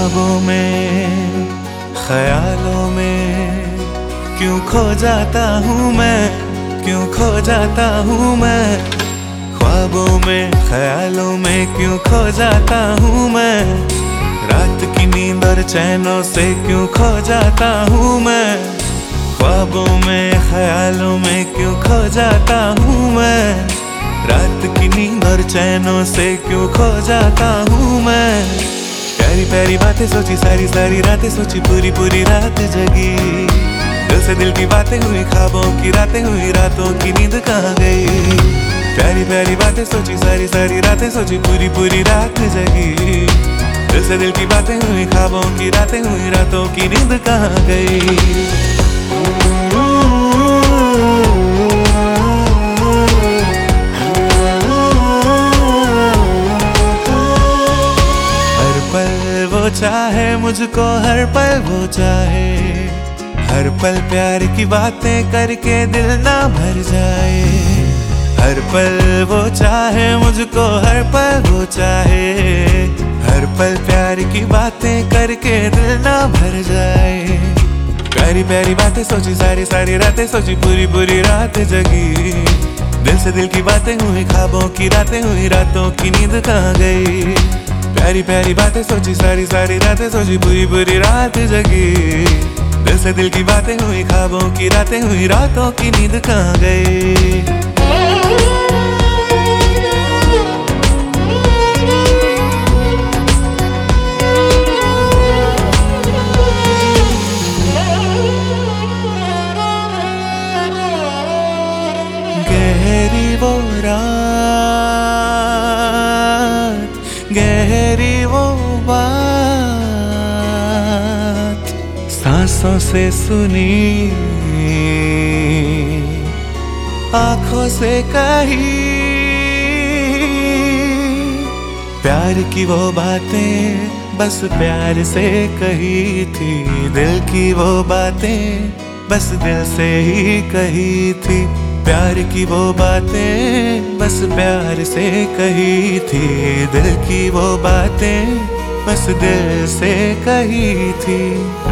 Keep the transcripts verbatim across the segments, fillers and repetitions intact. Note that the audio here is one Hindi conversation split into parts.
ख्वाबों में ख्यालों में क्यों खो जाता हूँ मैं, क्यों खो जाता हूँ मैं। ख्वाबों में ख्यालों में क्यों खो जाता हूँ मैं। रात की नींद और चैनों से क्यों खो जाता हूँ मैं। ख्वाबों में ख्यालों में क्यों खो जाता हूँ मैं। रात की नींद और चैनों से क्यों खो जाता हूँ मैं। प्यारी प्यारी बातें सोची सारी सारी रातें सोची, पूरी पूरी रात जगी। दिल से दिल की बातें हुई, ख्वाबों की रातें हुई, रातों की नींद कहाँ गई। प्यारी प्यारी बातें सोची सारी सारी रातें सोची, पूरी पूरी रात जगी। दिल से दिल की बातें हुई, ख्वाबों की रातें हुई, रातों की नींद कहाँ गई। वो चाहे मुझको हर पल, वो चाहे हर पल प्यार की बातें करके दिल ना भर जाए। हर पल वो चाहे मुझको हर पल, वो चाहे हर पल प्यार की बातें करके दिल ना भर जाए। प्यारी प्यारी बातें सोची सारी सारी रातें सोची, पूरी पूरी रात जगी। दिल से दिल की बातें हुई, ख्वाबों की रातें हुई, रातों की नींद कहाँ गई। प्यारी प्यारी बातें सोची सारी सारी रातें सोची, पूरी पूरी रात जगी। दिल से दिल की बातें हुई, ख्वाबों की रातें हुई, रातों की नींद कहाँ गई। गहरी वो रात, गहरी वो बात, सांसों से सुनी, आंखों से कही। प्यार की वो बातें बस प्यार से कही थी, दिल की वो बातें बस दिल से ही कही थी। प्यार की वो बातें बस प्यार से कही थी, दिल की वो बातें बस दिल से कही थी।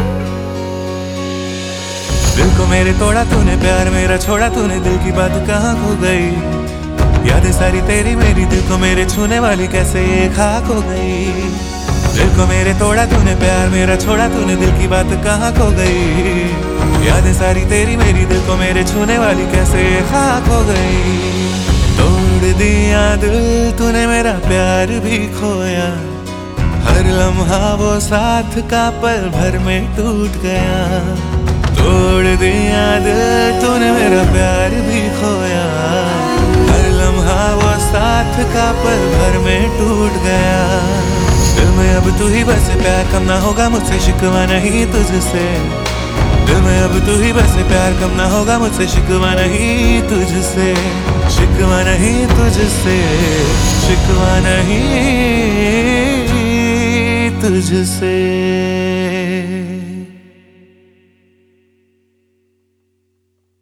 दिल को मेरे तोड़ा तूने, प्यार मेरा छोड़ा तूने, दिल की बात कहाँ खो गई। यादें सारी तेरी मेरी, दिल को मेरे छूने वाली कैसे ये खाक हो गई। दिल को मेरे तोड़ा तूने, प्यार मेरा छोड़ा तूने, दिल की बात कहाँ खो गई। यादें सारी तेरी मेरी, दिल को मेरे छूने वाली कैसे खाक हो गई। तोड़ दिया दिल तूने मेरा, प्यार भी खोया। हर लम्हा वो साथ का पल भर में टूट गया। तोड़ दिया दिल तूने मेरा, प्यार भी खोया। हर लम्हा वो साथ का पल भर में टूट गया। दिल में अब तू ही बस, प्यार कम ना होगा मुझसे, शिकवा नहीं तुझसे। दिल में अब तू ही बस, प्यार कम ना होगा मुझसे, शिकवा नहीं तुझसे। शिकवा नहीं तुझसे, शिकवा नहीं तुझसे।